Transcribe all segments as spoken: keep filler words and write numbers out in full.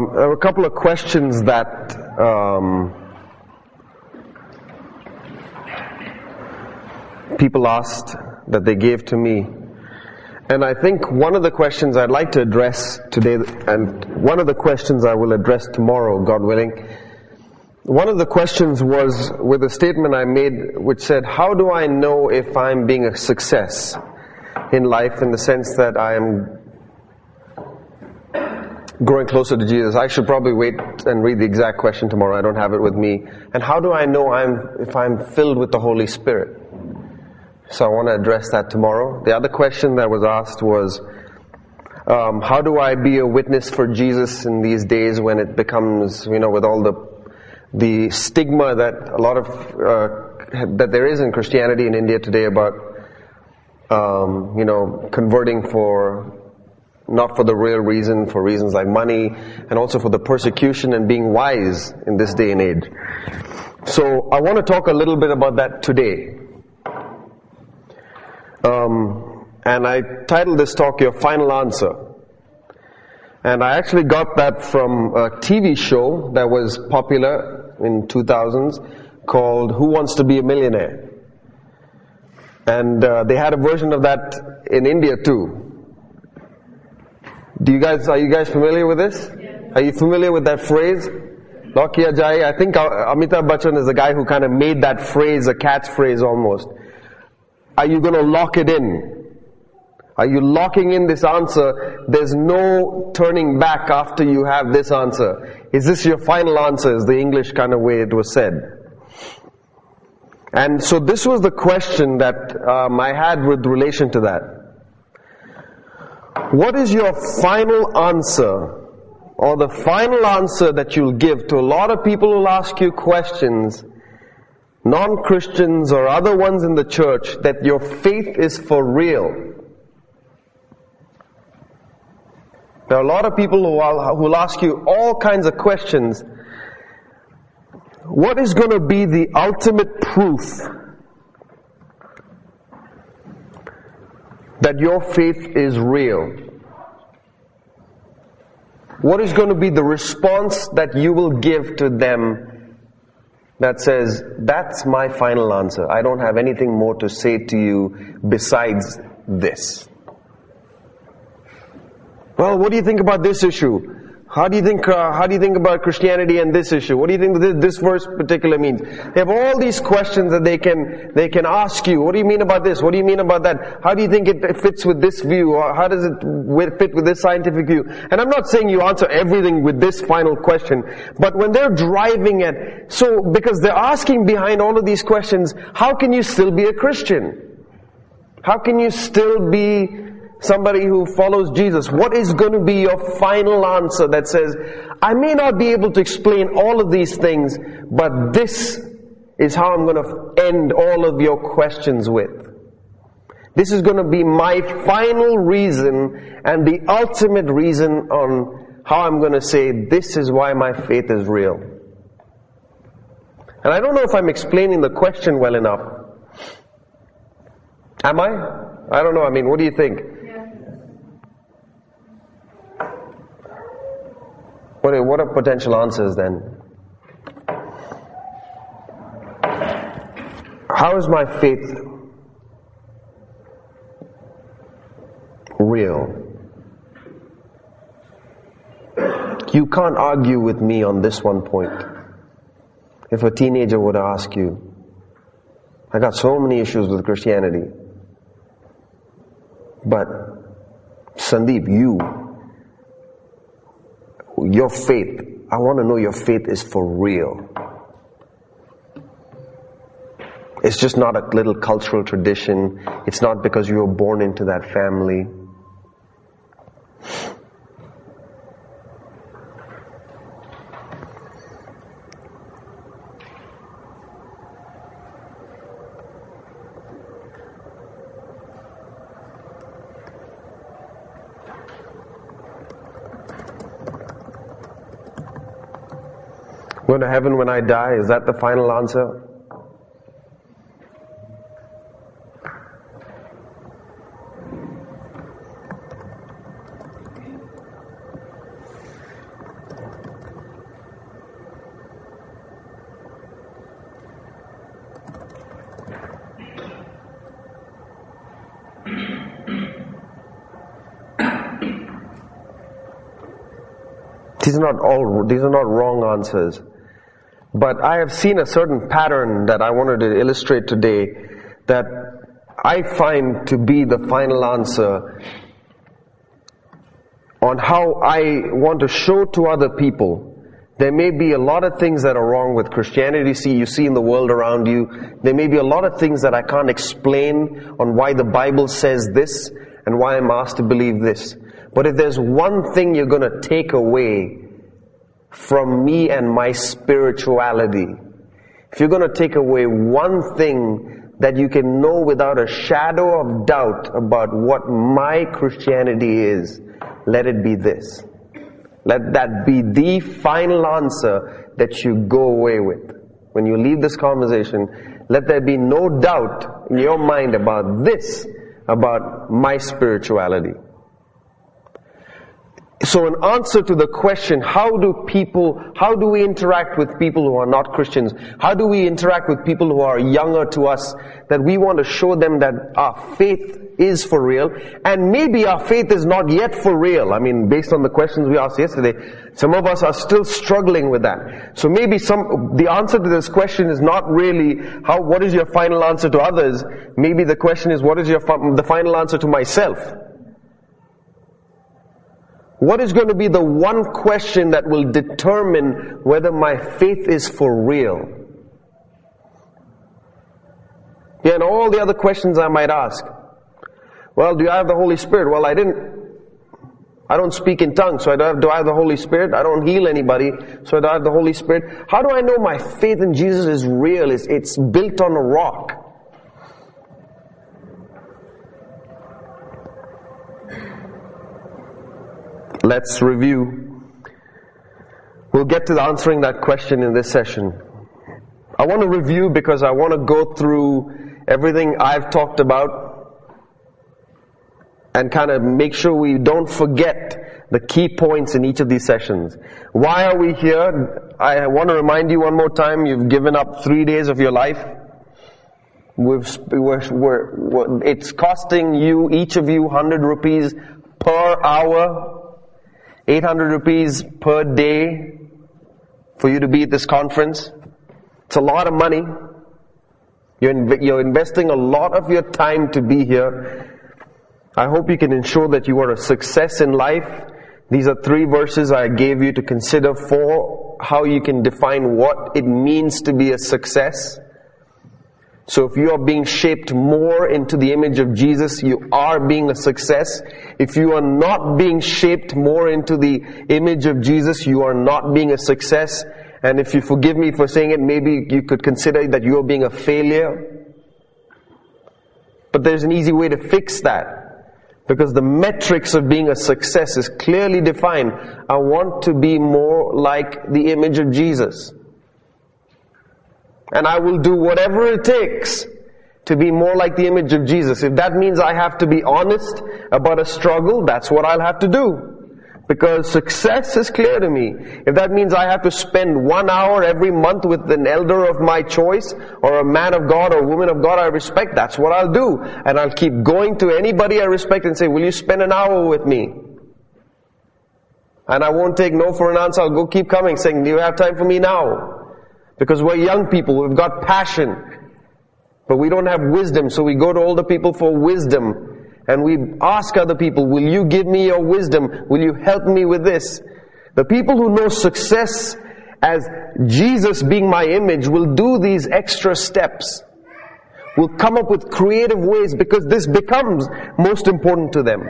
Um, there were a couple of questions that um, people asked that they gave to me. And I think one of the questions I'd like to address today, and one of the questions I will address tomorrow, God willing, one of the questions was with a statement I made which said, how do I know if I'm being a success in life in the sense that I am growing closer to Jesus? I should probably wait and read the exact question tomorrow. I don't have it with me. And how do I know I'm if I'm filled with the Holy Spirit? So I want to address that tomorrow. The other question that was asked was, um, how do I be a witness for Jesus in these days when it becomes, you know, with all the the stigma that a lot of uh, that there is in Christianity in India today about, um, you know, converting for not for the real reason, for reasons like money, and also for the persecution and being wise in this day and age. So I want to talk a little bit about that today. Um, and I titled this talk, Your Final Answer. And I actually got that from a T V show that was popular in two thousands called Who Wants to Be a Millionaire? And uh, they had a version of that in India too. Do you guys, are you guys familiar with this? Are you familiar with that phrase? Lock kiya jaye. I think Amitabh Bachchan is the guy who kind of made that phrase a catchphrase almost. Are you going to lock it in? Are you locking in this answer? There's no turning back after you have this answer. Is this your final answer? Is the English kind of way it was said. And so this was the question that um, I had with relation to that. What is your final answer, or the final answer that you'll give to a lot of people who'll ask you questions, non-Christians or other ones in the church, that your faith is for real? There are a lot of people who will, who will ask you all kinds of questions. What is going to be the ultimate proof that your faith is real? What is going to be the response that you will give to them that says, that's my final answer. I don't have anything more to say to you besides this. Well, what do you think about this issue? How do you think, uh, how do you think about Christianity and this issue? What do you think this, this verse particular means? They have all these questions that they can, they can ask you. What do you mean about this? What do you mean about that? How do you think it fits with this view? Or how does it fit with this scientific view? And I'm not saying you answer everything with this final question, but when they're driving at, so, because they're asking behind all of these questions, how can you still be a Christian? How can you still be somebody who follows Jesus? What is going to be your final answer that says, I may not be able to explain all of these things, but this is how I'm going to end all of your questions with. This is going to be my final reason and the ultimate reason on how I'm going to say, this is why my faith is real. And I don't know if I'm explaining the question well enough. Am I? I don't know. I mean, what do you think? What are, what are potential answers then? How is my faith real? You can't argue with me on this one point. If a teenager would ask you, I got so many issues with Christianity, but Sandeep, you Your faith, I want to know your faith is for real. It's just not a little cultural tradition. It's not because you were born into that family. Going to heaven when I die, is that the final answer? These are not all, these are not wrong answers. But I have seen a certain pattern that I wanted to illustrate today that I find to be the final answer on how I want to show to other people. There may be a lot of things that are wrong with Christianity. See, you see in the world around you, there may be a lot of things that I can't explain on why the Bible says this and why I'm asked to believe this. But if there's one thing you're going to take away from me and my spirituality, if you're going to take away one thing that you can know without a shadow of doubt about what my Christianity is, let it be this. Let that be the final answer that you go away with. When you leave this conversation, let there be no doubt in your mind about this, about my spirituality. So in answer to the question, how do people, how do we interact with people who are not Christians? How do we interact with people who are younger to us, that we want to show them that our faith is for real, and maybe our faith is not yet for real. I mean, based on the questions we asked yesterday, some of us are still struggling with that. So maybe some, the answer to this question is not really, how, what is your final answer to others? Maybe the question is, what is your, the final answer to myself? What is going to be the one question that will determine whether my faith is for real? Yeah, and all the other questions I might ask. Well, do I have the Holy Spirit? Well, I didn't. I don't speak in tongues, so I don't have, do I have the Holy Spirit? I don't heal anybody, so I don't have the Holy Spirit. How do I know my faith in Jesus is real? It's, it's built on a rock. Let's review. We'll get to answering that question in this session. I want to review because I want to go through everything I've talked about and kind of make sure we don't forget the key points in each of these sessions. Why are we here? I want to remind you one more time, you've given up three days of your life. We've, we're, we're, we're, it's costing you, each of you, one hundred rupees per hour. eight hundred rupees per day for you to be at this conference. It's a lot of money. You're, inv- you're investing a lot of your time to be here. I hope you can ensure that you are a success in life. These are three verses I gave you to consider for how you can define what it means to be a success. So if you are being shaped more into the image of Jesus, you are being a success. If you are not being shaped more into the image of Jesus, you are not being a success. And if you forgive me for saying it, maybe you could consider that you are being a failure. But there's an easy way to fix that. Because the metrics of being a success is clearly defined. I want to be more like the image of Jesus. And I will do whatever it takes to be more like the image of Jesus. If that means I have to be honest about a struggle, that's what I'll have to do. Because success is clear to me. If that means I have to spend one hour every month with an elder of my choice, or a man of God or a woman of God I respect, that's what I'll do. And I'll keep going to anybody I respect and say, will you spend an hour with me? And I won't take no for an answer. I'll go keep coming saying, do you have time for me now? Because we're young people, we've got passion, but we don't have wisdom, so we go to older people for wisdom. And we ask other people, will you give me your wisdom? Will you help me with this? The people who know success as Jesus being my image will do these extra steps. Will come up with creative ways because this becomes most important to them.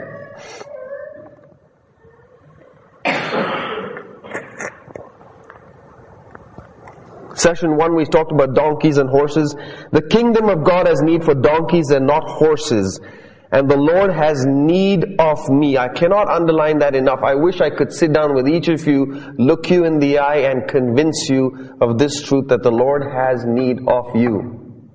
Session one, we talked about donkeys and horses. The kingdom of God has need for donkeys and not horses. And the Lord has need of me. I cannot underline that enough. I wish I could sit down with each of you, look you in the eye and convince you of this truth that the Lord has need of you.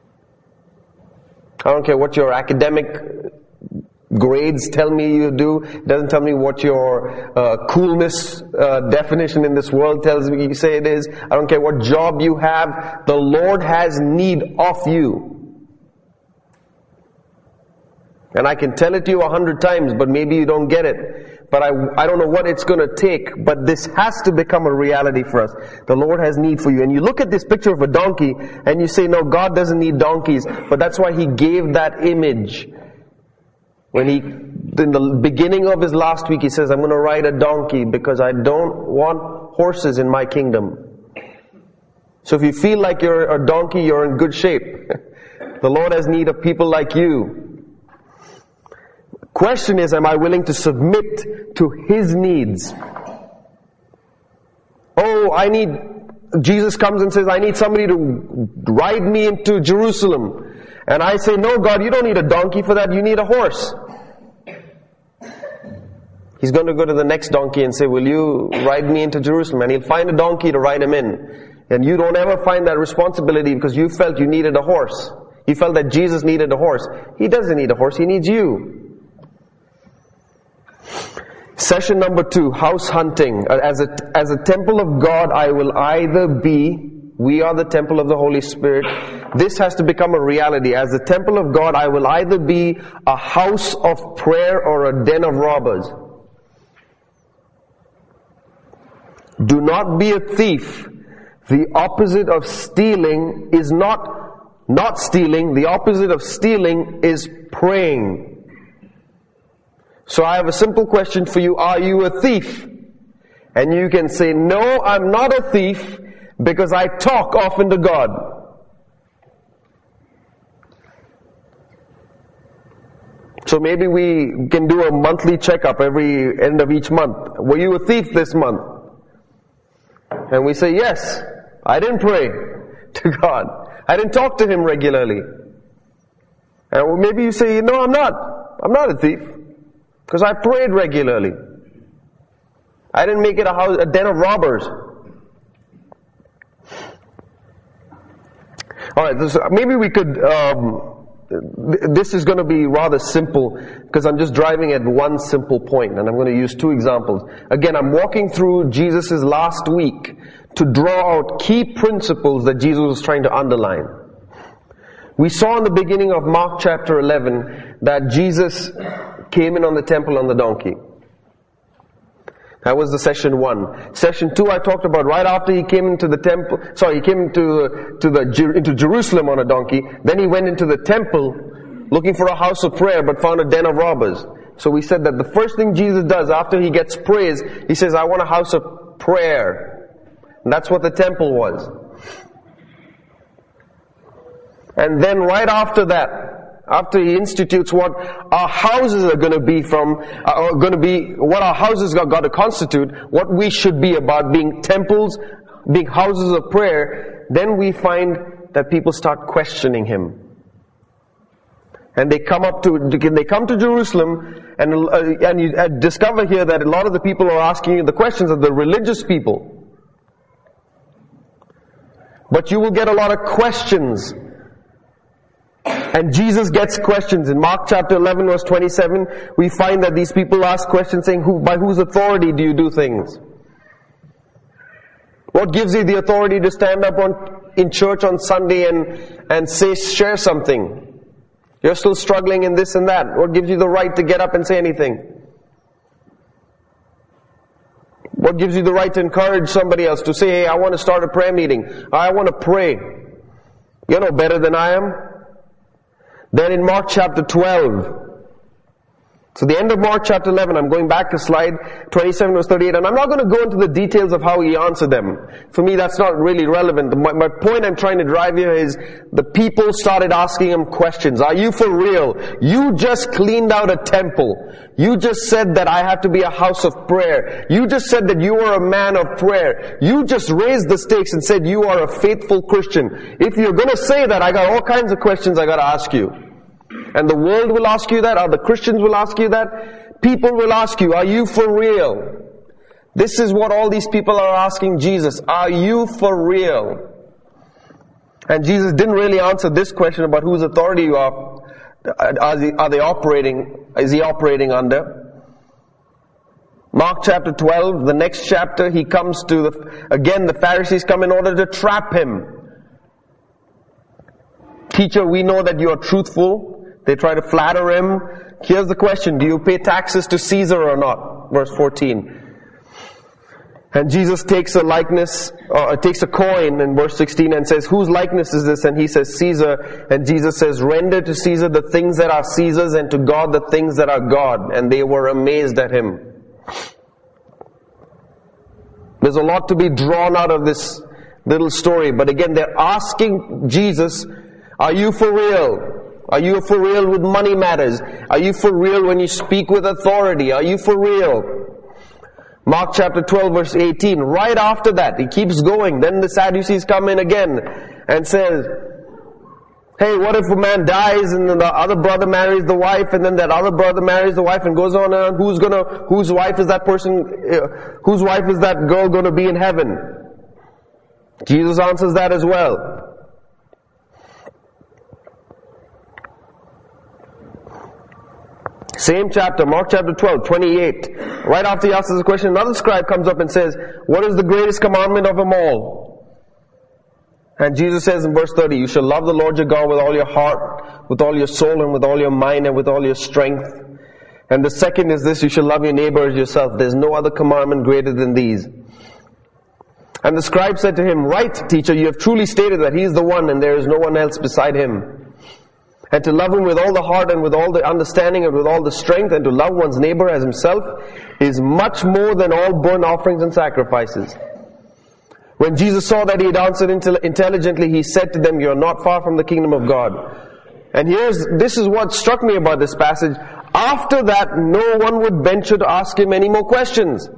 I don't care what your academic grades tell me you do. It doesn't tell me what your uh, coolness uh, definition in this world tells me you say it is. I don't care what job you have. The Lord has need of you. And I can tell it to you a hundred times, but maybe you don't get it. but I, I don't know what it's going to take, but this has to become a reality for us. The Lord has need for you. And you look at this picture of a donkey and you say, no, God doesn't need donkeys, but that's why He gave that image. When He, in the beginning of His last week, He says, I'm going to ride a donkey because I don't want horses in my kingdom. So if you feel like you're a donkey, you're in good shape. The Lord has need of people like you. Question is, am I willing to submit to His needs? Oh, I need, Jesus comes and says, I need somebody to ride me into Jerusalem. And I say, no, God, you don't need a donkey for that, you need a horse. He's going to go to the next donkey and say, will you ride me into Jerusalem? And He'll find a donkey to ride him in. And you don't ever find that responsibility because you felt you needed a horse. You felt that Jesus needed a horse. He doesn't need a horse, He needs you. Session number two, house hunting. As a, as a temple of God, I will either be, we are the temple of the Holy Spirit. This has to become a reality. As the temple of God, I will either be a house of prayer or a den of robbers. Do not be a thief. The opposite of stealing is not, not stealing. The opposite of stealing is praying. So I have a simple question for you. Are you a thief? And you can say, no, I'm not a thief because I talk often to God. So maybe we can do a monthly checkup every end of each month. Were you a thief this month? And we say, yes. I didn't pray to God. I didn't talk to Him regularly. And maybe you say, no, I'm not. I'm not a thief. Because I prayed regularly. I didn't make it a house, a den of robbers. Alright, this, maybe we could, um, this is going to be rather simple because I'm just driving at one simple point and I'm going to use two examples. Again, I'm walking through Jesus' last week to draw out key principles that Jesus was trying to underline. We saw in the beginning of Mark chapter eleven that Jesus came in on the temple on the donkey. That was the session one. Session two I talked about right after He came into the temple, sorry, He came into, to the, into Jerusalem on a donkey. Then He went into the temple looking for a house of prayer but found a den of robbers. So we said that the first thing Jesus does after He gets praise, He says, I want a house of prayer. And that's what the temple was. And then right after that, after He institutes what our houses are going to be from, are going to be, what our houses are going to constitute, what we should be about, being temples, being houses of prayer, then we find that people start questioning Him. And they come up to, they come to Jerusalem, and, uh, and you discover here that a lot of the people are asking the questions of the religious people. But you will get a lot of questions. And Jesus gets questions. In Mark chapter eleven verse twenty-seven, we find that these people ask questions saying, Who, by whose authority do you do things? What gives you the authority to stand up on, in church on Sunday and, and say, share something? You're still struggling in this and that. What gives you the right to get up and say anything? What gives you the right to encourage somebody else to say, hey, I want to start a prayer meeting. I want to pray. You're no better than I am. Then in Mark chapter twelve, so the end of Mark chapter eleven, I'm going back to slide twenty-seven verse thirty-eight, and I'm not going to go into the details of how He answered them. For me, that's not really relevant. My, my point I'm trying to drive here is the people started asking Him questions. Are you for real? You just cleaned out a temple. You just said that I have to be a house of prayer. You just said that you are a man of prayer. You just raised the stakes and said you are a faithful Christian. If you're going to say that, I got all kinds of questions I got to ask you. And the world will ask you that, or the Christians will ask you that. People will ask you, are you for real? This is what all these people are asking Jesus. Are you for real? And Jesus didn't really answer this question about whose authority you are. Are they, are they operating, is He operating under? Mark chapter twelve, the next chapter, He comes to the, again the Pharisees come in order to trap Him. Teacher, we know that you are truthful. They try to flatter Him. Here's the question, do you pay taxes to Caesar or not? verse fourteen. And Jesus takes a likeness, uh, takes a coin in verse sixteen and says, whose likeness is this? And he says, Caesar. And Jesus says, render to Caesar the things that are Caesar's and to God the things that are God. And they were amazed at him. There's a lot to be drawn out of this little story. But again, they're asking Jesus, are you for real? Are you for real with money matters? Are you for real when you speak with authority? Are you for real? Mark chapter twelve verse eighteen, right after that, he keeps going. Then the Sadducees come in again and says, hey, what if a man dies and then the other brother marries the wife and then that other brother marries the wife and goes on and on? Who's gonna, whose wife is that person, uh, whose wife is that girl gonna be in heaven? Jesus answers that as well. Same chapter, Mark chapter twelve, twenty-eight. Right after he asks this question, another scribe comes up and says, what is the greatest commandment of them all? And Jesus says in verse thirty, you shall love the Lord your God with all your heart, with all your soul, and with all your mind, and with all your strength. And the second is this, you shall love your neighbor as yourself. There's no other commandment greater than these. And the scribe said to him, right, teacher, you have truly stated that he is the one and there is no one else beside him. And to love him with all the heart and with all the understanding and with all the strength and to love one's neighbor as himself is much more than all burnt offerings and sacrifices. When Jesus saw that he had answered intelligently, he said to them, you are not far from the kingdom of God. And here's, this is what struck me about this passage. After that, no one would venture to ask him any more questions.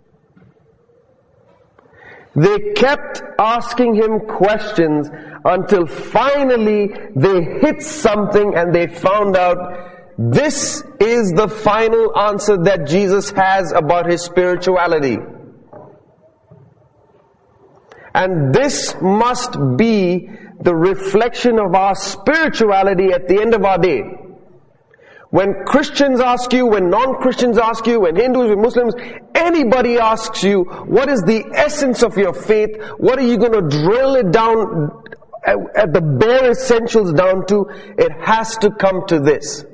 They kept asking him questions until finally they hit something and they found out this is the final answer that Jesus has about his spirituality. And this must be the reflection of our spirituality at the end of our day. When Christians ask you, when non-Christians ask you, when Hindus, when Muslims, anybody asks you, what is the essence of your faith? What are you going to drill it down at the bare essentials down to? It has to come to this.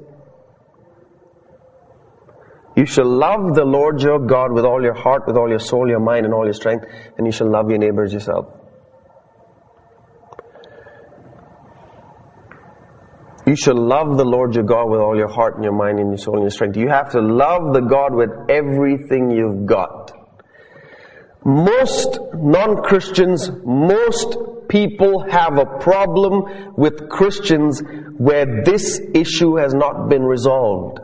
You shall love the Lord your God with all your heart, with all your soul, your mind, and all your strength, and you shall love your neighbor as yourself. You shall love the Lord your God with all your heart and your mind and your soul and your strength. You have to love the God with everything you've got. Most non-Christians, most people have a problem with Christians where this issue has not been resolved.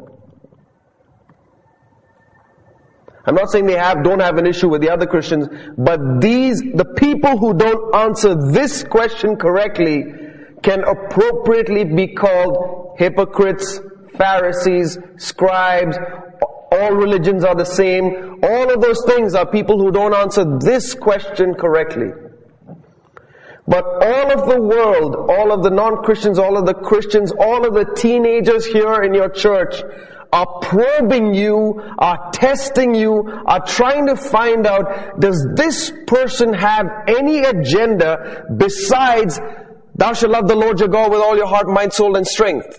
I'm not saying they have, don't have an issue with the other Christians, but these, the people who don't answer this question correctly can appropriately be called hypocrites, Pharisees, scribes. All religions are the same. All of those things are people who don't answer this question correctly. But all of the world, all of the non-Christians, all of the Christians, all of the teenagers here in your church are probing you, are testing you, are trying to find out, does this person have any agenda besides thou shalt love the Lord your God with all your heart, mind, soul, and strength?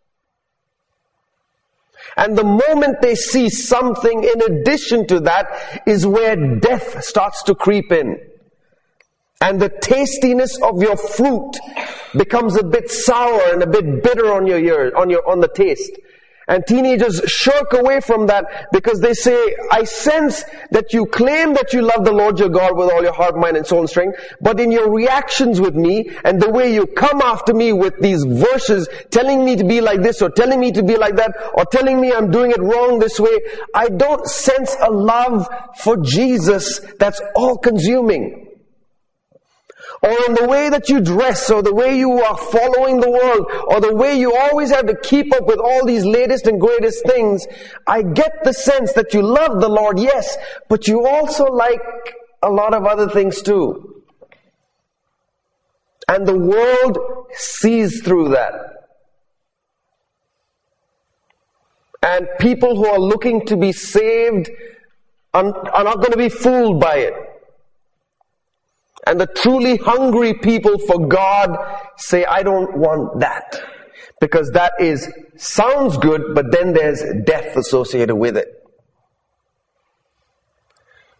And the moment they see something in addition to that is where death starts to creep in. And the tastiness of your fruit becomes a bit sour and a bit bitter on your ear, on your, on the taste. And teenagers shirk away from that because they say, I sense that you claim that you love the Lord your God with all your heart, mind, and soul and strength, but in your reactions with me and the way you come after me with these verses telling me to be like this or telling me to be like that or telling me I'm doing it wrong this way, I don't sense a love for Jesus that's all consuming. Or in the way that you dress, or the way you are following the world, or the way you always have to keep up with all these latest and greatest things, I get the sense that you love the Lord, yes, but you also like a lot of other things too. And the world sees through that. And people who are looking to be saved are, are not going to be fooled by it. And the truly hungry people for God say, I don't want that. Because that is, sounds good, but then there's death associated with it.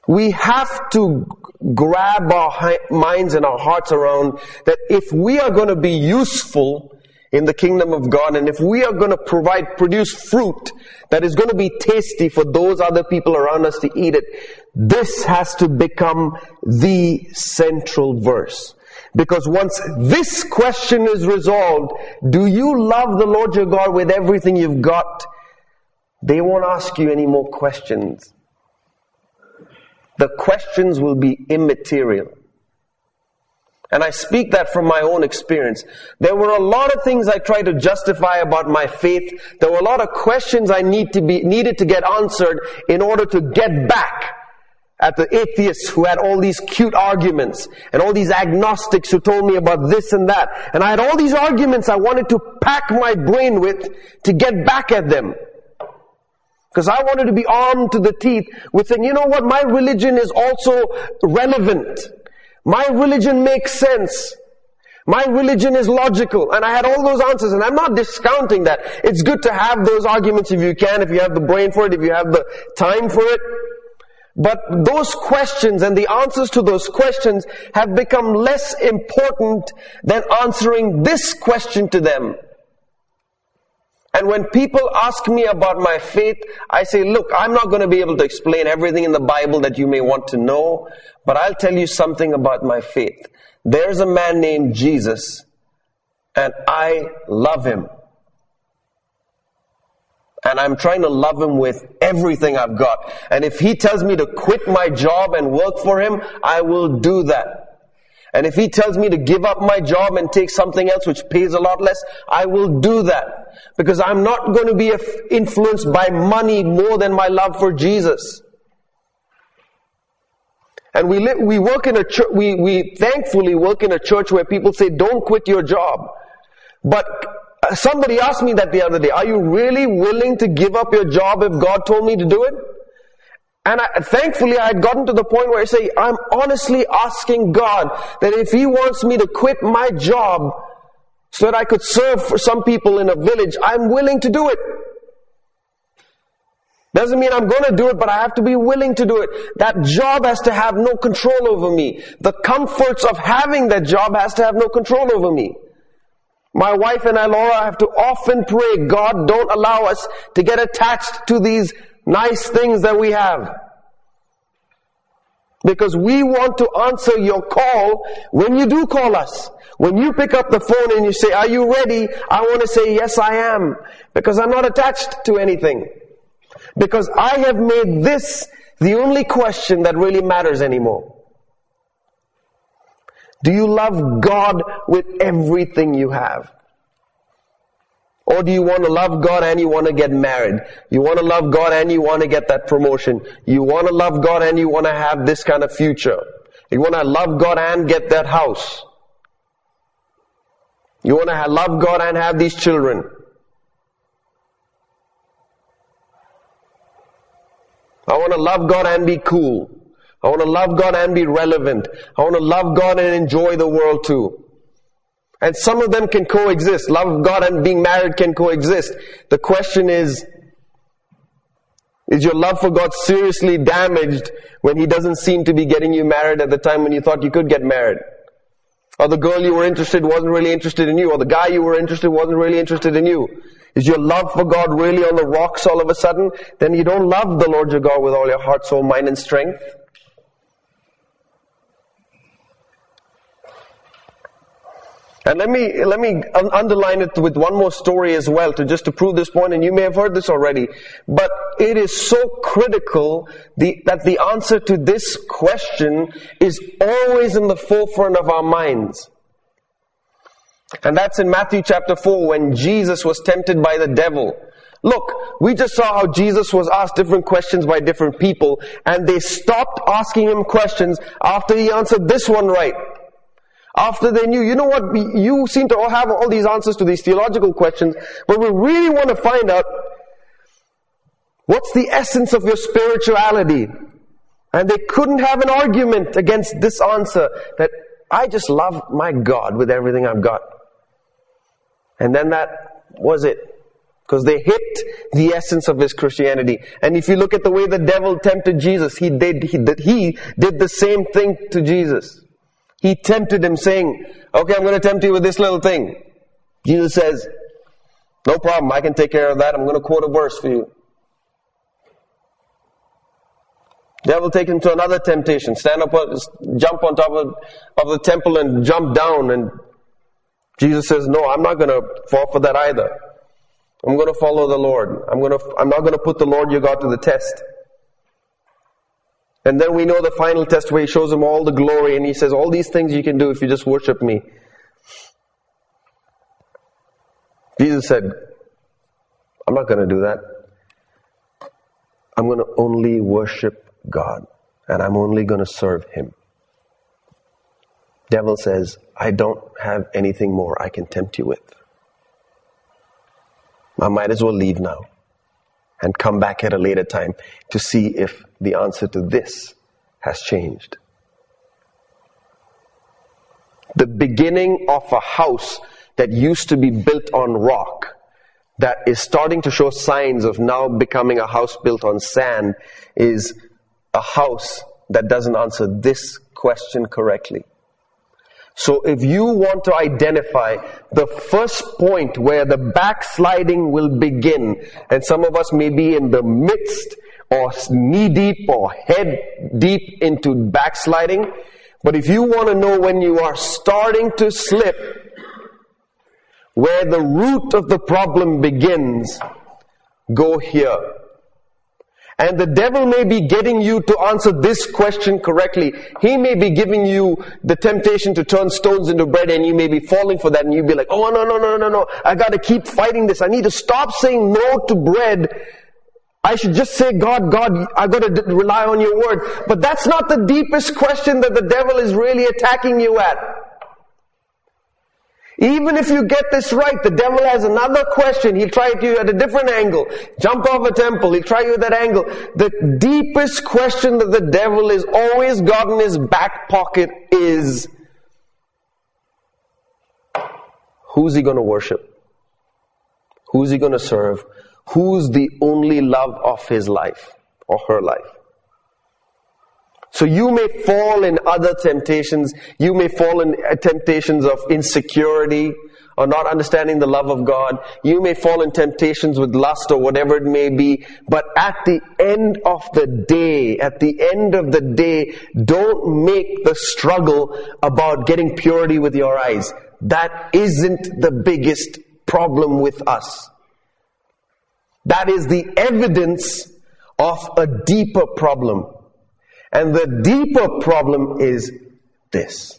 We have to grab our hi- minds and our hearts around that if we are going to be useful in the kingdom of God, and if we are going to provide, produce fruit that is going to be tasty for those other people around us to eat it, this has to become the central verse. Because once this question is resolved, do you love the Lord your God with everything you've got? They won't ask you any more questions. The questions will be immaterial. And I speak that from my own experience. There were a lot of things I tried to justify about my faith. There were a lot of questions I need to be, needed to get answered in order to get back at the atheists who had all these cute arguments and all these agnostics who told me about this and that. And I had all these arguments I wanted to pack my brain with to get back at them. Because I wanted to be armed to the teeth with saying, you know what, my religion is also relevant. My religion makes sense. My religion is logical. And I had all those answers, and I'm not discounting that. It's good to have those arguments if you can, if you have the brain for it, if you have the time for it. But those questions and the answers to those questions have become less important than answering this question to them. And when people ask me about my faith, I say, look, I'm not going to be able to explain everything in the Bible that you may want to know, but I'll tell you something about my faith. There's a man named Jesus, and I love him. And I'm trying to love him with everything I've got. And if he tells me to quit my job and work for him, I will do that. And if he tells me to give up my job and take something else which pays a lot less, I will do that. Because I'm not going to be influenced by money more than my love for Jesus. And we live, we work in a church, we, we thankfully work in a church where people say, don't quit your job. But somebody asked me that the other day, are you really willing to give up your job if God told me to do it? And I, thankfully I had gotten to the point where I say, I'm honestly asking God that if He wants me to quit my job so that I could serve for some people in a village, I'm willing to do it. Doesn't mean I'm going to do it, but I have to be willing to do it. That job has to have no control over me. The comforts of having that job has to have no control over me. My wife and I, Laura, have to often pray, God, don't allow us to get attached to these nice things that we have. Because we want to answer your call when you do call us. When you pick up the phone and you say, are you ready? I want to say, yes, I am. Because I'm not attached to anything. Because I have made this the only question that really matters anymore. Do you love God with everything you have? Or do you want to love God and you want to get married? You want to love God and you want to get that promotion. You want to love God and you want to have this kind of future. You want to love God and get that house. You want to love God and have these children. I want to love God and be cool. I want to love God and be relevant. I want to love God and enjoy the world too. And some of them can coexist. Love of God and being married can coexist. The question is, is your love for God seriously damaged when He doesn't seem to be getting you married at the time when you thought you could get married? Or the girl you were interested in wasn't really interested in you, or the guy you were interested in wasn't really interested in you. Is your love for God really on the rocks all of a sudden? Then you don't love the Lord your God with all your heart, soul, mind, and strength. And let me, let me underline it with one more story as well, to just to prove this point, and you may have heard this already. But it is so critical the, that the answer to this question is always in the forefront of our minds. And that's in Matthew chapter four, when Jesus was tempted by the devil. Look, we just saw how Jesus was asked different questions by different people, and they stopped asking Him questions after He answered this one right. After they knew, you know what, you seem to all have all these answers to these theological questions, but we really want to find out what's the essence of your spirituality. And they couldn't have an argument against this answer, that I just love my God with everything I've got. And then that was it. Because they hit the essence of his Christianity. And if you look at the way the devil tempted Jesus, he did, he did, he did the same thing to Jesus. He tempted him saying, okay, I'm going to tempt you with this little thing. Jesus says, no problem, I can take care of that. I'm going to quote a verse for you. Devil take him to another temptation. Stand up, jump on top of, of the temple and jump down. And Jesus says, no, I'm not going to fall for that either. I'm going to follow the Lord. I'm going to, I'm not going to put the Lord your God to the test. And then we know the final test where he shows him all the glory and he says, all these things you can do if you just worship me. Jesus said, I'm not going to do that. I'm going to only worship God. And I'm only going to serve him. Devil says, I don't have anything more I can tempt you with. I might as well leave now and come back at a later time to see if the answer to this has changed. The beginning of a house that used to be built on rock, that is starting to show signs of now becoming a house built on sand, is a house that doesn't answer this question correctly. So if you want to identify the first point where the backsliding will begin, and some of us may be in the midst or knee deep or head deep into backsliding, but if you want to know when you are starting to slip, where the root of the problem begins, go here. And the devil may be getting you to answer this question correctly. He may be giving you the temptation to turn stones into bread, and you may be falling for that, and you'll be like, oh no, no, no, no, no, I gotta keep fighting this. I need to stop saying no to bread. I should just say, God, God, I gotta d- rely on your word. But that's not the deepest question that the devil is really attacking you at. Even if you get this right, the devil has another question. He'll try you at a different angle. Jump off a temple. He'll try you at that angle. The deepest question that the devil has always got in his back pocket is, who's he going to worship? Who's he going to serve? Who's the only love of his life or her life? So you may fall in other temptations. You may fall in temptations of insecurity or not understanding the love of God. You may fall in temptations with lust or whatever it may be. But at the end of the day, at the end of the day, don't make the struggle about getting purity with your eyes. That isn't the biggest problem with us. That is the evidence of a deeper problem. And the deeper problem is this.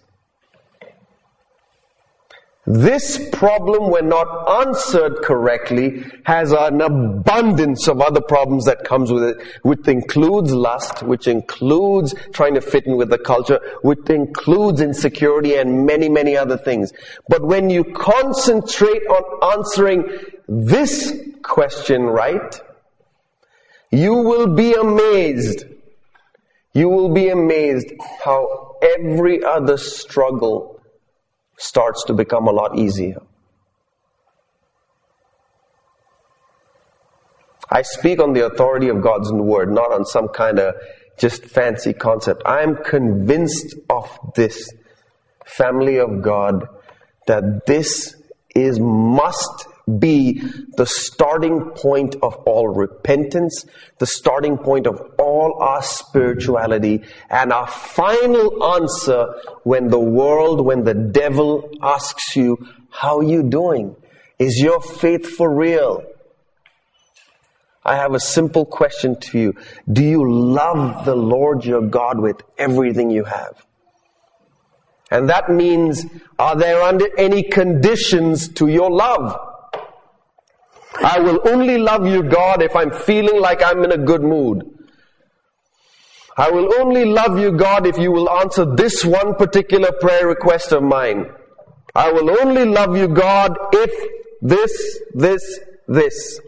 This problem, when not answered correctly, has an abundance of other problems that comes with it, which includes lust, which includes trying to fit in with the culture, which includes insecurity and many, many other things. But when you concentrate on answering this question right, you will be amazed. You will be amazed how every other struggle starts to become a lot easier. I speak on the authority of God's word, not on some kind of just fancy concept. I am convinced of this, family of God, that this is must be the starting point of all repentance, the starting point of all our spirituality, and our final answer when the world, when the devil asks you, how are you doing? Is your faith for real? I have a simple question to you. Do you love the Lord your God with everything you have? And that means, are there under any conditions to your love? I will only love you, God, if I'm feeling like I'm in a good mood. I will only love you, God, if you will answer this one particular prayer request of mine. I will only love you, God, if this, this, this.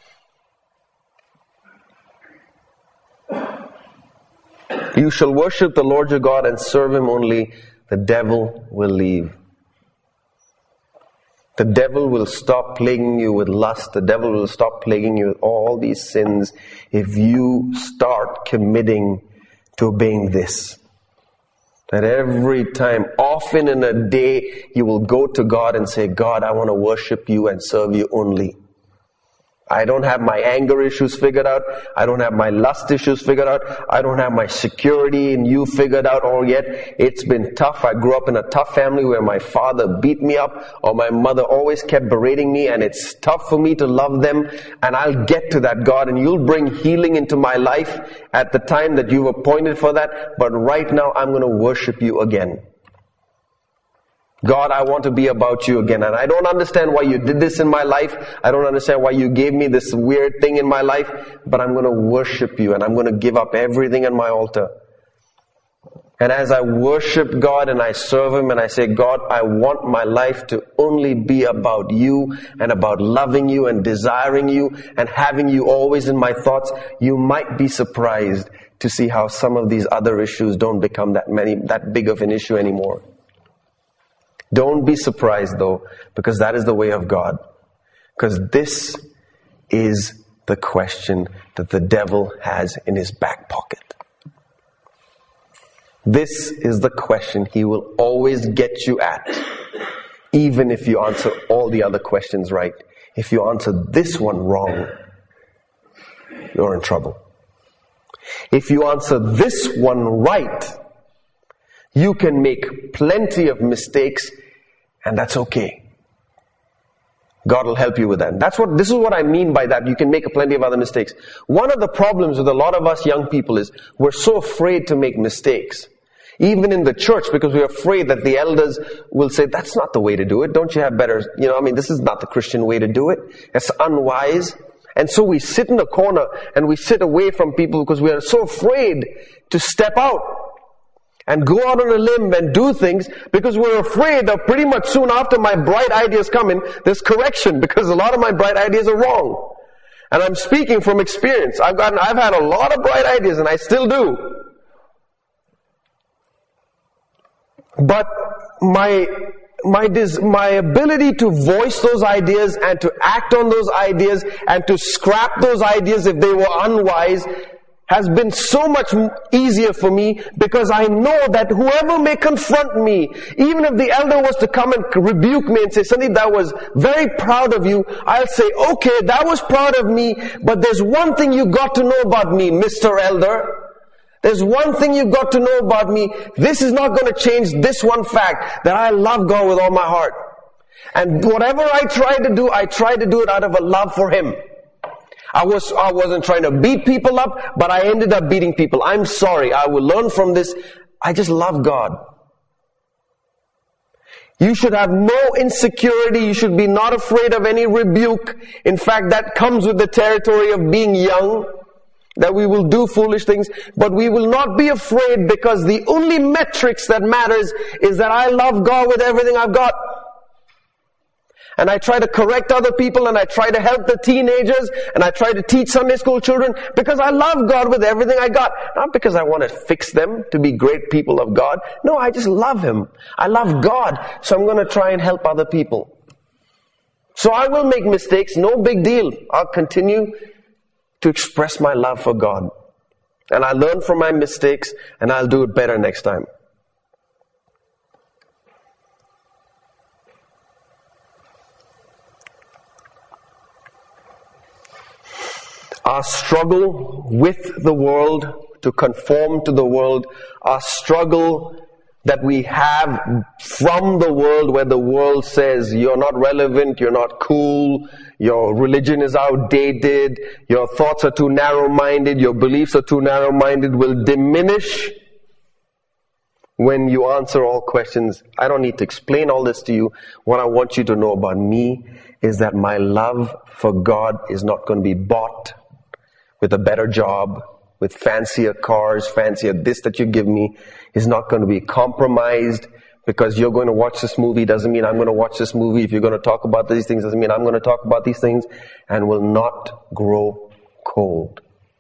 You shall worship the Lord your God and serve him only. The devil will leave. The devil will stop plaguing you with lust. The devil will stop plaguing you with all these sins if you start committing to obeying this. That every time, often in a day, you will go to God and say, God, I want to worship you and serve you only. I don't have my anger issues figured out. I don't have my lust issues figured out. I don't have my security in you figured out all yet. It's been tough. I grew up in a tough family where my father beat me up or my mother always kept berating me, and it's tough for me to love them. And I'll get to that, God, and you'll bring healing into my life at the time that you've appointed for that. But right now, I'm going to worship you again. God, I want to be about you again. And I don't understand why you did this in my life. I don't understand why you gave me this weird thing in my life. But I'm going to worship you and I'm going to give up everything on my altar. And as I worship God and I serve Him and I say, God, I want my life to only be about you and about loving you and desiring you and having you always in my thoughts, you might be surprised to see how some of these other issues don't become that many, that big of an issue anymore. Don't be surprised though, because that is the way of God. Because this is the question that the devil has in his back pocket. This is the question he will always get you at, even if you answer all the other questions right. If you answer this one wrong, you're in trouble. If you answer this one right, you can make plenty of mistakes, and that's okay. God will help you with that. That's what, this is what I mean by that. You can make plenty of other mistakes. One of the problems with a lot of us young people is we're so afraid to make mistakes. Even in the church, because we're afraid that the elders will say, that's not the way to do it. Don't you have better, you know, I mean, this is not the Christian way to do it. It's unwise. And so we sit in the corner and we sit away from people because we are so afraid to step out and go out on a limb and do things because we're afraid that pretty much soon after my bright ideas come in, there's correction because a lot of my bright ideas are wrong. And I'm speaking from experience. I've gotten, I've had a lot of bright ideas and I still do. But my, my, dis, my ability to voice those ideas and to act on those ideas and to scrap those ideas if they were unwise has been so much easier for me because I know that whoever may confront me, even if the elder was to come and rebuke me and say, Sandeep, that was very proud of you, I'll say, okay, that was proud of me, but there's one thing you got to know about me, Mister Elder. There's one thing you've got to know about me. This is not going to change this one fact, that I love God with all my heart. And whatever I try to do, I try to do it out of a love for Him. I was, I wasn't trying to beat people up, but I ended up beating people. I'm sorry. I will learn from this. I just love God. You should have no insecurity. You should be not afraid of any rebuke. In fact, that comes with the territory of being young. That we will do foolish things, but we will not be afraid because the only metrics that matters is that I love God with everything I've got. And I try to correct other people and I try to help the teenagers and I try to teach Sunday school children because I love God with everything I got. Not because I want to fix them to be great people of God. No, I just love Him. I love God, so I'm going to try and help other people. So I will make mistakes, no big deal. I'll continue to express my love for God. And I learn from my mistakes and I'll do it better next time. Our struggle with the world, to conform to the world, our struggle that we have from the world where the world says you're not relevant, you're not cool, your religion is outdated, your thoughts are too narrow-minded, your beliefs are too narrow-minded, will diminish when you answer all questions. I don't need to explain all this to you. What I want you to know about me is that my love for God is not going to be bought with a better job, with fancier cars, fancier this that you give me, is not going to be compromised because you're going to watch this movie doesn't mean I'm going to watch this movie. If you're going to talk about these things doesn't mean I'm going to talk about these things, and will not grow cold.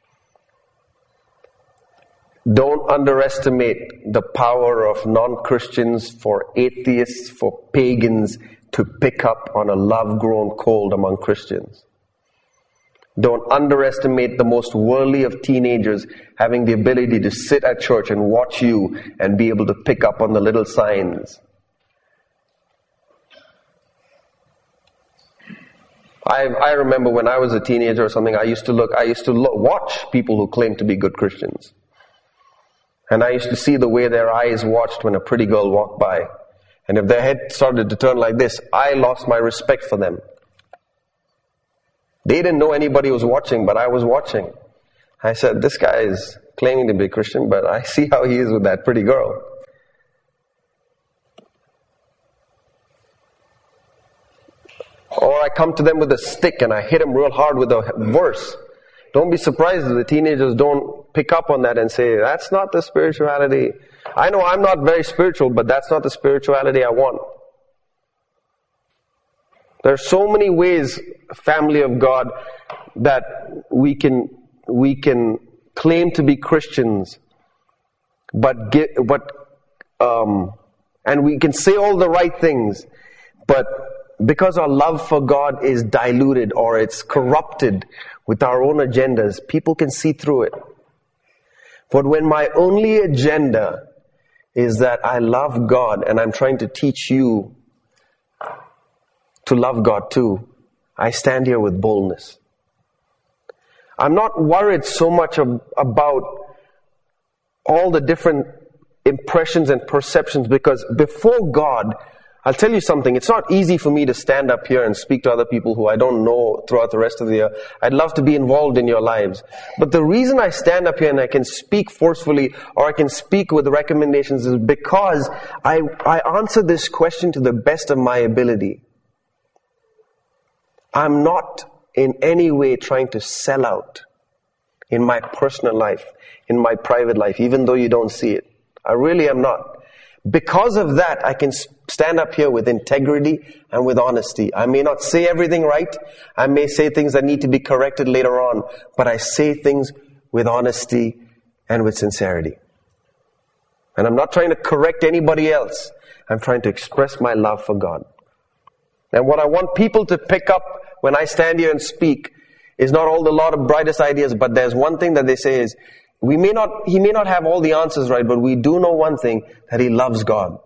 Don't underestimate the power of non-Christians, for atheists, for pagans to pick up on a love grown cold among Christians. Don't underestimate the most worldly of teenagers having the ability to sit at church and watch you and be able to pick up on the little signs. I, I remember when I was a teenager or something, I used to look, I used to look, watch people who claimed to be good Christians. And I used to see the way their eyes watched when a pretty girl walked by. And if their head started to turn like this, I lost my respect for them. They didn't know anybody was watching, but I was watching. I said, this guy is claiming to be a Christian, but I see how he is with that pretty girl. Or I come to them with a stick and I hit them real hard with a verse. Don't be surprised if the teenagers don't pick up on that and say, that's not the spirituality. I know I'm not very spiritual, but that's not the spirituality I want. There are so many ways, family of God, that we can we can claim to be Christians, but get but um, and we can say all the right things, but because our love for God is diluted or it's corrupted with our own agendas, people can see through it. But when my only agenda is that I love God and I'm trying to teach you to love God too, I stand here with boldness. I'm not worried so much ab- about all the different impressions and perceptions, because before God, I'll tell you something, it's not easy for me to stand up here and speak to other people who I don't know throughout the rest of the year. I'd love to be involved in your lives. But the reason I stand up here and I can speak forcefully or I can speak with recommendations is because I, I answer this question to the best of my ability. I'm not in any way trying to sell out in my personal life, in my private life, even though you don't see it. I really am not. Because of that, I can stand up here with integrity and with honesty. I may not say everything right. I may say things that need to be corrected later on, but I say things with honesty and with sincerity. And I'm not trying to correct anybody else. I'm trying to express my love for God. And what I want people to pick up when I stand here and speak is not all the lot of brightest ideas, but there's one thing that they say is, we may not, he may not have all the answers right, but we do know one thing, that he loves God.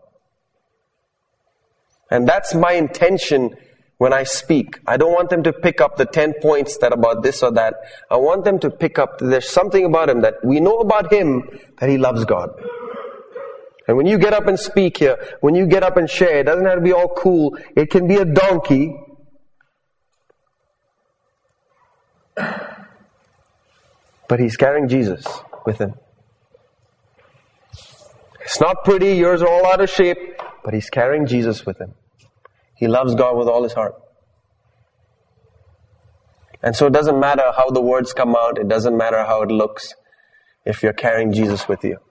And that's my intention when I speak. I don't want them to pick up the ten points that about this or that. I want them to pick up, there's something about him that we know about him, that he loves God. And when you get up and speak here, when you get up and share, it doesn't have to be all cool. It can be a donkey. But he's carrying Jesus with him. It's not pretty, yours are all out of shape, but he's carrying Jesus with him. He loves God with all his heart. And so it doesn't matter how the words come out, it doesn't matter how it looks, if you're carrying Jesus with you.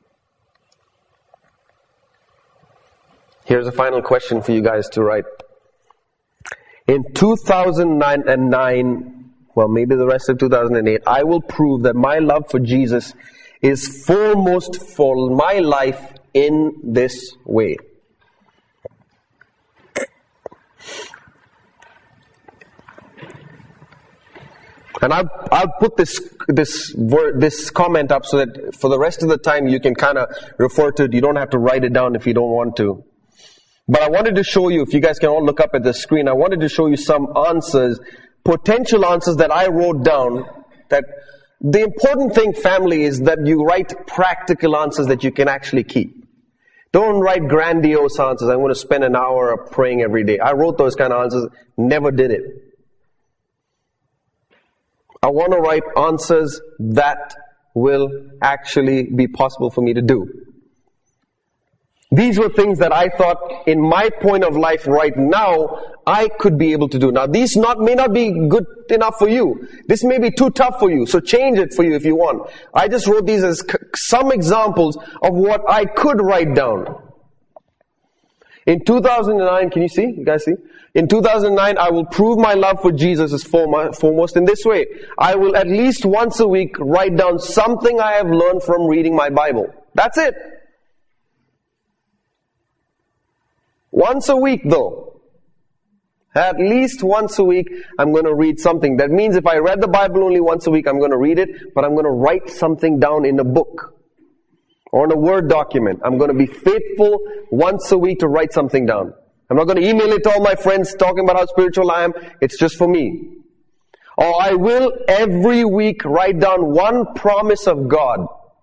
Here's a final question for you guys to write. In two thousand nine, well, maybe the rest of two thousand eight, I will prove that my love for Jesus is foremost for my life in this way. And I'll, I'll put this, this word, this comment up so that for the rest of the time you can kind of refer to it. You don't have to write it down if you don't want to. But I wanted to show you, if you guys can all look up at the screen, I wanted to show you some answers, potential answers that I wrote down. That the important thing, family, is that you write practical answers that you can actually keep. Don't write grandiose answers. I'm going to spend an hour praying every day. I wrote those kind of answers, never did it. I want to write answers that will actually be possible for me to do. These were things that I thought in my point of life right now, I could be able to do. Now these not, may not be good enough for you. This may be too tough for you, so change it for you if you want. I just wrote these as c- some examples of what I could write down. In two thousand nine, can you see? You guys see? In two thousand nine, I will prove my love for Jesus is foremost in this way. I will at least once a week write down something I have learned from reading my Bible. That's it. Once a week though. At least once a week, I'm going to read something. That means if I read the Bible only once a week, I'm going to read it, but I'm going to write something down in a book or in a Word document. I'm going to be faithful once a week to write something down. I'm not going to email it to all my friends talking about how spiritual I am. It's just for me. Or I will every week write down one promise of God.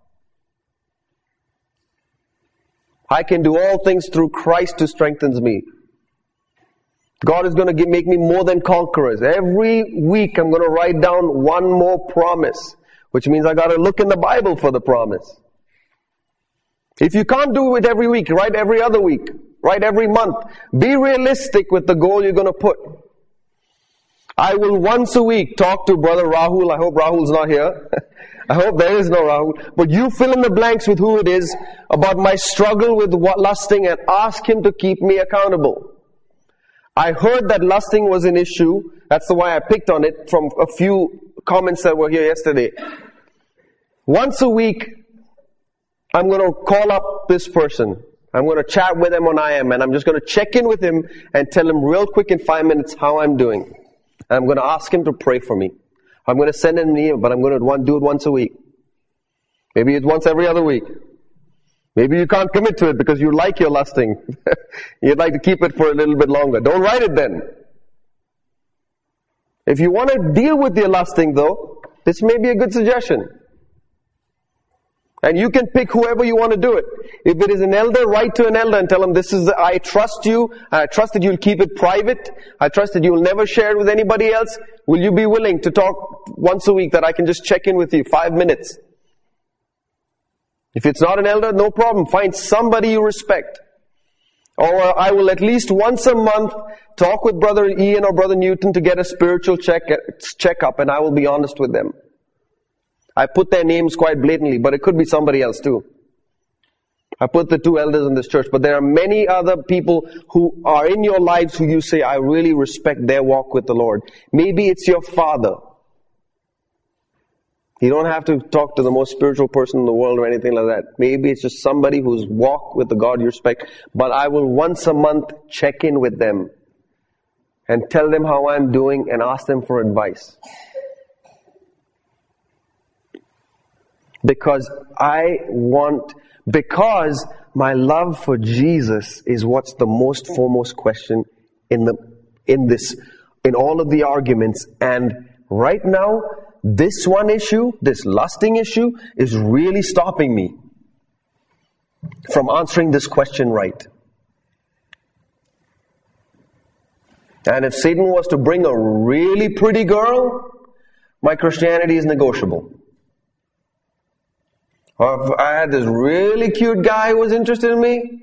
I can do all things through Christ who strengthens me. God is going to give, make me more than conquerors. Every week I'm going to write down one more promise, which means I got to look in the Bible for the promise. If you can't do it every week, write every other week. Write every month. Be realistic with the goal you're going to put. I will once a week talk to Brother Rahul. I hope Rahul's not here. I hope there is no Rahul. But you fill in the blanks with who it is about my struggle with lusting and ask him to keep me accountable. I heard that lusting was an issue. That's the why I picked on it from a few comments that were here yesterday. Once a week, I'm going to call up this person. I'm going to chat with him on I M, and I'm just going to check in with him and tell him real quick in five minutes how I'm doing. And I'm going to ask him to pray for me. I'm going to send him an email, but I'm going to do it once a week. Maybe it's once every other week. Maybe you can't commit to it because you like your lusting. You'd like to keep it for a little bit longer. Don't write it then. If you want to deal with your lusting though, this may be a good suggestion. And you can pick whoever you want to do it. If it is an elder, write to an elder and tell him, this is, the, I trust you, I trust that you'll keep it private, I trust that you'll never share it with anybody else. Will you be willing to talk once a week that I can just check in with you, five minutes? If it's not an elder, no problem. Find somebody you respect. Or uh, I will at least once a month talk with Brother Ian or Brother Newton to get a spiritual check checkup, and I will be honest with them. I put their names quite blatantly, but it could be somebody else too. I put the two elders in this church, but there are many other people who are in your lives who you say, I really respect their walk with the Lord. Maybe it's your father. You don't have to talk to the most spiritual person in the world or anything like that. Maybe it's just somebody who's walked with the God you respect. But I will once a month check in with them and tell them how I'm doing and ask them for advice. Because I want, because my love for Jesus is what's the most foremost question in the, in this, in all of the arguments. And right now, this one issue, this lusting issue, is really stopping me from answering this question right. And if Satan was to bring a really pretty girl, my Christianity is negotiable. Or if I had this really cute guy who was interested in me,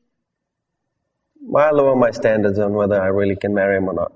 I lower my standards on whether I really can marry him or not.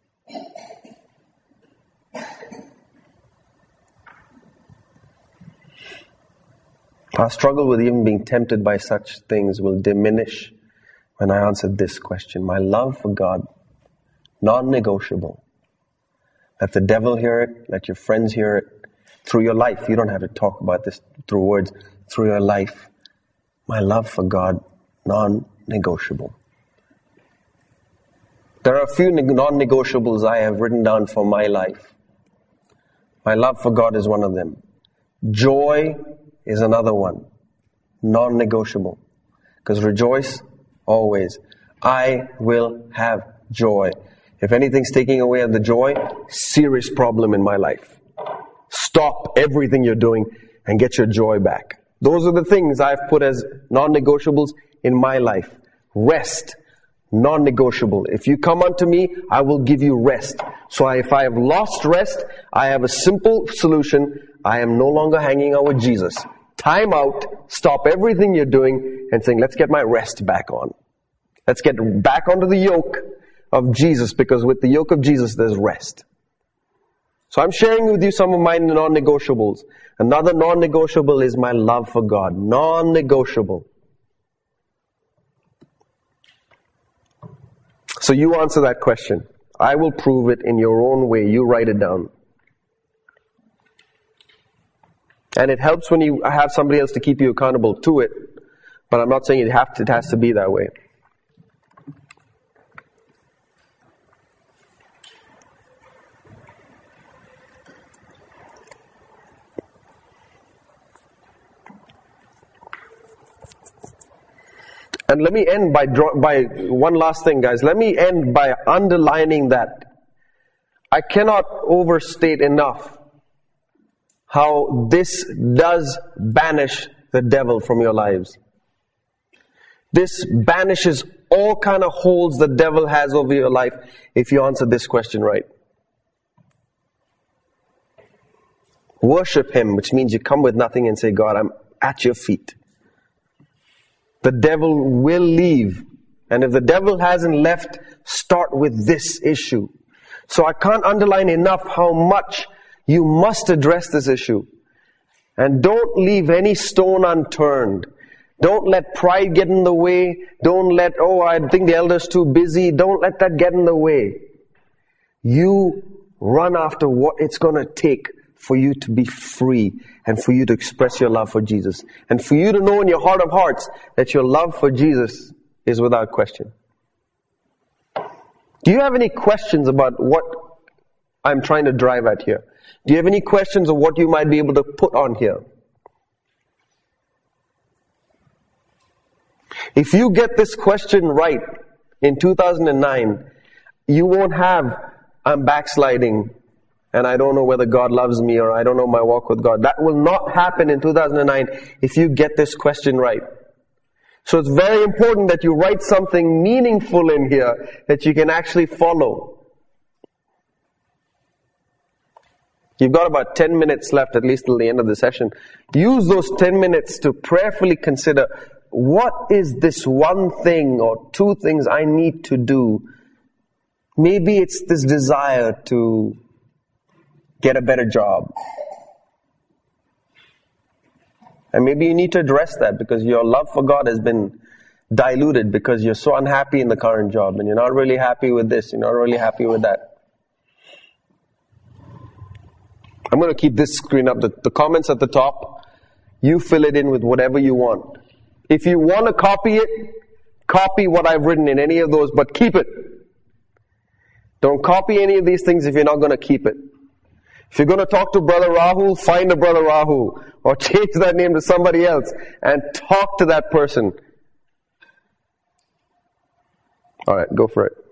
Our struggle with even being tempted by such things will diminish when I answer this question. My love for God, non-negotiable. Let the devil hear it, let your friends hear it. Through your life, you don't have to talk about this through words, through your life. My love for God, non-negotiable. There are a few non-negotiables I have written down for my life. My love for God is one of them. Joy is another one. Non-negotiable. Because rejoice always. I will have joy. If anything's taking away the joy, serious problem in my life. Stop everything you're doing and get your joy back. Those are the things I've put as non-negotiables in my life. Rest, non-negotiable. If you come unto me, I will give you rest. So if I have lost rest, I have a simple solution. I am no longer hanging out with Jesus. Time out, stop everything you're doing and saying, let's get my rest back on. Let's get back onto the yoke of Jesus, because with the yoke of Jesus, there's rest. So I'm sharing with you some of my non-negotiables. Another non-negotiable is my love for God. Non-negotiable. So you answer that question. I will prove it in your own way. You write it down. And it helps when you have somebody else to keep you accountable to it. But I'm not saying it, have to, it has to be that way. And let me end by draw, by one last thing, guys. Let me end by underlining that. I cannot overstate enough how this does banish the devil from your lives. This banishes all kind of holds the devil has over your life if you answer this question right. Worship Him, which means you come with nothing and say, God, I'm at your feet. The devil will leave. And if the devil hasn't left, start with this issue. So I can't underline enough how much you must address this issue. And don't leave any stone unturned. Don't let pride get in the way. Don't let, oh, I think the elder's too busy. Don't let that get in the way. You run after what it's going to take for you to be free and for you to express your love for Jesus. And for you to know in your heart of hearts that your love for Jesus is without question. Do you have any questions about what I'm trying to drive at here? Do you have any questions of what you might be able to put on here? If you get this question right in two thousand nine, you won't have, I'm backsliding and I don't know whether God loves me or I don't know my walk with God. That will not happen in two thousand nine if you get this question right. So it's very important that you write something meaningful in here that you can actually follow. You've got about ten minutes left, at least till the end of the session. Use those ten minutes to prayerfully consider, what is this one thing or two things I need to do? Maybe it's this desire to get a better job. And maybe you need to address that because your love for God has been diluted because you're so unhappy in the current job and you're not really happy with this, you're not really happy with that. I'm going to keep this screen up. The, the comments at the top, you fill it in with whatever you want. If you want to copy it, copy what I've written in any of those, but keep it. Don't copy any of these things if you're not going to keep it. If you're going to talk to Brother Rahul, find a Brother Rahul, or change that name to somebody else and talk to that person. Alright, go for it.